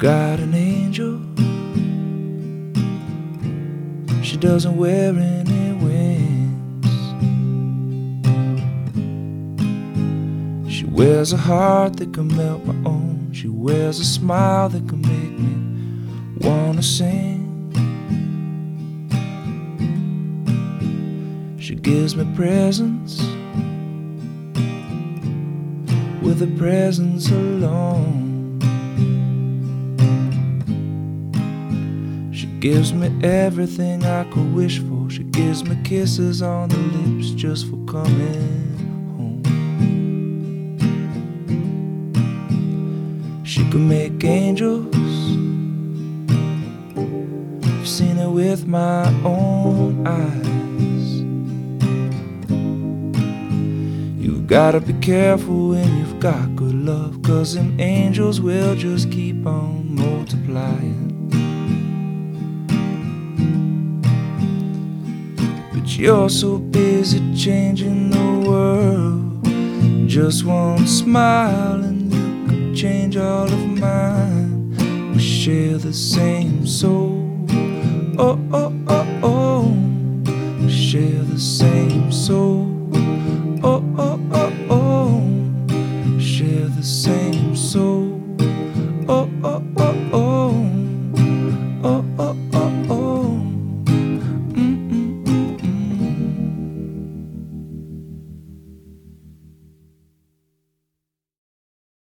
got an angel. She doesn't wear any wings. She wears a heart that can melt my own. She wears a smile that can make me wanna sing. She gives me presents with a presence alone. She gives me everything I could wish for. She gives me kisses on the lips just for coming home. She can make angels. I've seen it with my own eyes. You've gotta be careful when you've got good love, 'cause them angels will just keep on multiplying. But you're so busy changing the world. Just one smile and you could change all of mine. We share the same soul. Oh, oh, oh, oh. We share the same soul. Oh, oh.